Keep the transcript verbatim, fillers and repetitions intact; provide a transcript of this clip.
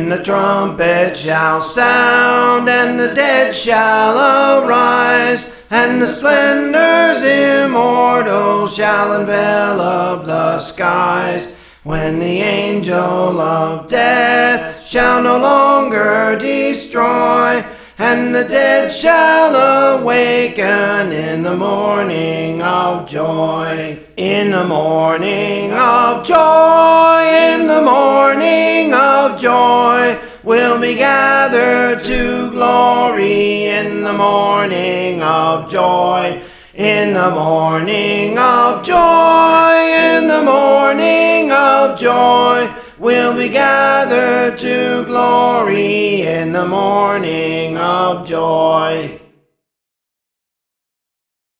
when the trumpet shall sound, and the dead shall arise, and the splendors immortal shall envelop the skies, when the angel of death shall no longer destroy, and the dead shall awaken in the morning of joy. In the morning of joy, in the morning of joy, we'll be gathered to glory. In the morning of joy, in the morning of joy, in the morning of joy, we'll be gathered to glory in the morning of joy.